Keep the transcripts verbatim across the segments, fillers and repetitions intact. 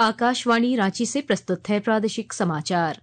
आकाशवाणी रांची से प्रस्तुत है प्रादेशिक समाचार।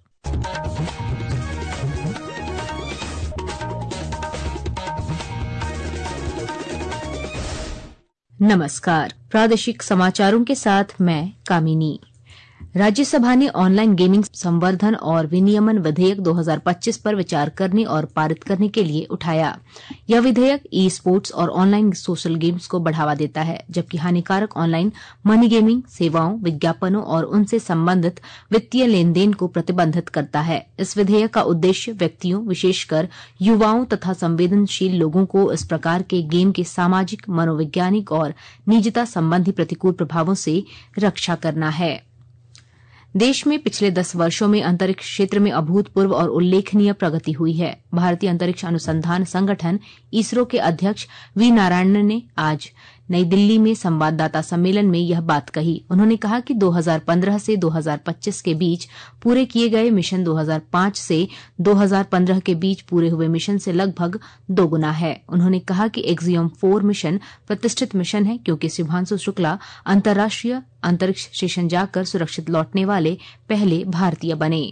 नमस्कार, प्रादेशिक समाचारों के साथ मैं कामिनी। राज्यसभा ने ऑनलाइन गेमिंग संवर्धन और विनियमन विधेयक दो हज़ार पच्चीस पर विचार करने और पारित करने के लिए उठाया। यह विधेयक ई स्पोर्ट्स और ऑनलाइन सोशल गेम्स को बढ़ावा देता है, जबकि हानिकारक ऑनलाइन मनी गेमिंग सेवाओं, विज्ञापनों और उनसे संबंधित वित्तीय लेन देन को प्रतिबंधित करता है। इस विधेयक का उद्देश्य व्यक्तियों, विशेषकर युवाओं तथा संवेदनशील लोगों को इस प्रकार के गेम के सामाजिक, मनोवैज्ञानिक और निजता संबंधी प्रतिकूल प्रभावों से रक्षा करना है। देश में पिछले दस वर्षों में अंतरिक्ष क्षेत्र में अभूतपूर्व और उल्लेखनीय प्रगति हुई है। भारतीय अंतरिक्ष अनुसंधान संगठन इसरो के अध्यक्ष वी नारायणन ने आज नई दिल्ली में संवाददाता सम्मेलन में यह बात कही। उन्होंने कहा कि दो हज़ार पंद्रह से दो हज़ार पच्चीस के बीच पूरे किए गए मिशन दो हज़ार पाँच से दो हज़ार पंद्रह के बीच पूरे हुए मिशन से लगभग दोगुना है। उन्होंने कहा कि एक्सियम फोर मिशन प्रतिष्ठित मिशन है, क्योंकि शुभांशु शुक्ला अंतर्राष्ट्रीय अंतरिक्ष स्टेशन जाकर सुरक्षित लौटने वाले पहले भारतीय बने।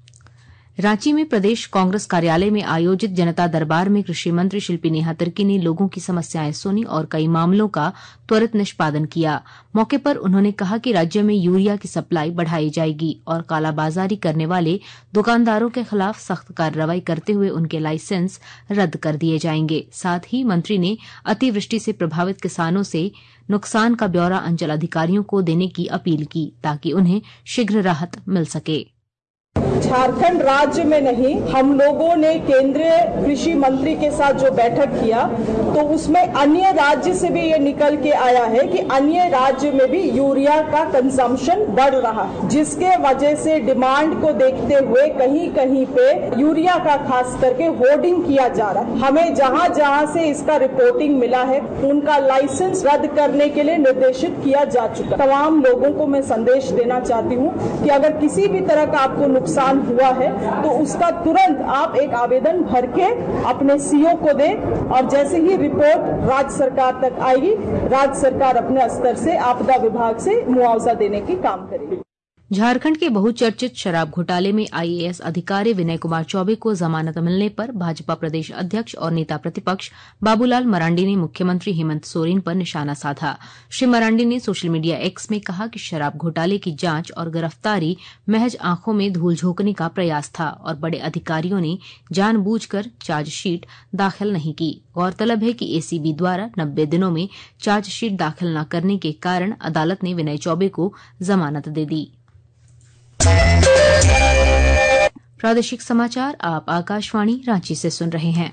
रांची में प्रदेश कांग्रेस कार्यालय में आयोजित जनता दरबार में कृषि मंत्री शिल्पी नेहा तिर्की ने लोगों की समस्याएं सुनी और कई मामलों का त्वरित निष्पादन किया। मौके पर उन्होंने कहा कि राज्य में यूरिया की सप्लाई बढ़ाई जाएगी और कालाबाजारी करने वाले दुकानदारों के खिलाफ सख्त कार्रवाई करते हुए उनके लाइसेंस रद्द कर दिए जाएंगे। साथ ही मंत्री ने अतिवृष्टि से प्रभावित किसानों से नुकसान का ब्यौरा अंचल अधिकारियों को देने की अपील की, ताकि उन्हें शीघ्र राहत मिल सके। झारखंड राज्य में नहीं, हम लोगों ने केंद्रीय कृषि मंत्री के साथ जो बैठक किया तो उसमें अन्य राज्य से भी ये निकल के आया है कि अन्य राज्य में भी यूरिया का कंजम्पशन बढ़ रहा है, जिसके वजह से डिमांड को देखते हुए कहीं कहीं पे यूरिया का खास करके होर्डिंग किया जा रहा है। हमें जहां जहां से इसका रिपोर्टिंग मिला है उनका लाइसेंस रद्द करने के लिए निर्देशित किया जा चुका। तमाम लोगों को मैं संदेश देना चाहती हूँ कि अगर किसी भी तरह का आपको नुकसान हुआ है तो उसका तुरंत आप एक आवेदन भर के अपने सीओ को दें और जैसे ही रिपोर्ट राज्य सरकार तक आएगी, राज्य सरकार अपने स्तर से आपदा विभाग से मुआवजा देने की काम करेगी। झारखंड के बहुचर्चित शराब घोटाले में आईएएस अधिकारी विनय कुमार चौबे को जमानत मिलने पर भाजपा प्रदेश अध्यक्ष और नेता प्रतिपक्ष बाबूलाल मरांडी ने मुख्यमंत्री हेमंत सोरेन पर निशाना साधा। श्री मरांडी ने सोशल मीडिया एक्स में कहा कि शराब घोटाले की जांच और गिरफ्तारी महज आंखों में धूल झोंकने का प्रयास था और बड़े अधिकारियों ने जानबूझकर चार्जशीट दाखिल नहीं की। गौरतलब है कि एसीबी द्वारा नब्बे दिनों में चार्जशीट दाखिल न करने के कारण अदालत ने विनय चौबे को जमानत दे दी। प्रादेशिक समाचार आप आकाशवाणी रांची से सुन रहे हैं।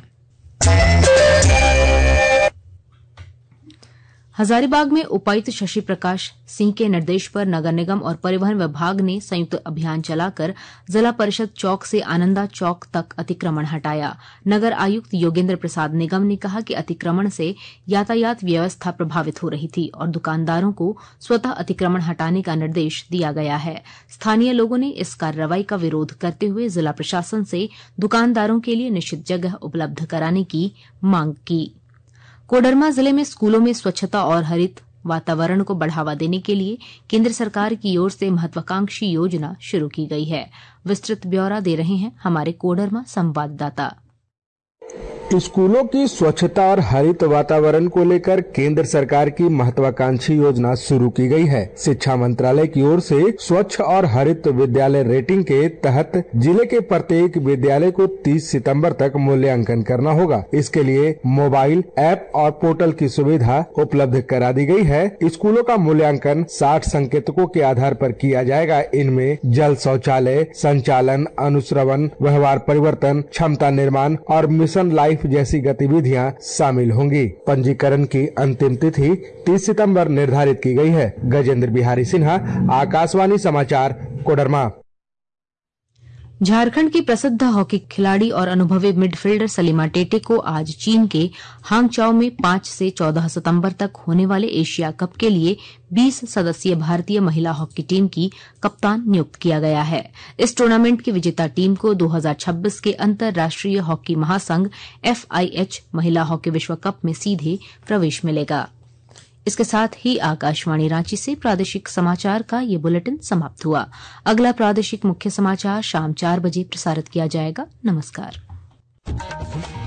हजारीबाग में उपायुक्त शशि प्रकाश सिंह के निर्देश पर नगर निगम और परिवहन विभाग ने संयुक्त अभियान चलाकर जिला परिषद चौक से आनंदा चौक तक अतिक्रमण हटाया। नगर आयुक्त योगेंद्र प्रसाद निगम ने कहा कि अतिक्रमण से यातायात व्यवस्था प्रभावित हो रही थी और दुकानदारों को स्वतः अतिक्रमण हटाने का निर्देश दिया गया है। स्थानीय लोगों ने इस कार्रवाई का विरोध करते हुए जिला प्रशासन से दुकानदारों के लिए निश्चित जगह उपलब्ध कराने की मांग की। कोडरमा जिले में स्कूलों में स्वच्छता और हरित वातावरण को बढ़ावा देने के लिए केंद्र सरकार की ओर से महत्वाकांक्षी योजना शुरू की गई है। विस्तृत ब्यौरा दे रहे हैं हमारे कोडरमा संवाददाता। स्कूलों की स्वच्छता और हरित वातावरण को लेकर केंद्र सरकार की महत्वाकांक्षी योजना शुरू की गई है। शिक्षा मंत्रालय की ओर से स्वच्छ और हरित विद्यालय रेटिंग के तहत जिले के प्रत्येक विद्यालय को तीस सितंबर तक मूल्यांकन करना होगा। इसके लिए मोबाइल ऐप और पोर्टल की सुविधा उपलब्ध करा दी गई है। स्कूलों का मूल्यांकन साठ संकेतकों के आधार पर किया जाएगा। इनमें जल शौचालय, संचालन, अनुश्रवण, व्यवहार परिवर्तन, क्षमता निर्माण और मिशन लाइफ जैसी गतिविधियां शामिल होंगी। पंजीकरण की अंतिम तिथि तीस सितंबर निर्धारित की गई है। गजेंद्र बिहारी सिन्हा, आकाशवाणी समाचार, कोडरमा। झारखंड की प्रसिद्ध हॉकी खिलाड़ी और अनुभवी मिडफील्डर सलीमा टेटे को आज चीन के हांगचाओ में पांच से चौदह सितंबर तक होने वाले एशिया कप के लिए बीस सदस्यीय भारतीय महिला हॉकी टीम की कप्तान नियुक्त किया गया है। इस टूर्नामेंट की विजेता टीम को दो हज़ार छब्बीस के अंतर्राष्ट्रीय हॉकी महासंघ एफआईएच महिला हॉकी विश्व कप में सीधे प्रवेश मिलेगा। इसके साथ ही आकाशवाणी रांची से प्रादेशिक समाचार का ये बुलेटिन समाप्त हुआ। अगला प्रादेशिक मुख्य समाचार शाम चार बजे प्रसारित किया जाएगा। नमस्कार।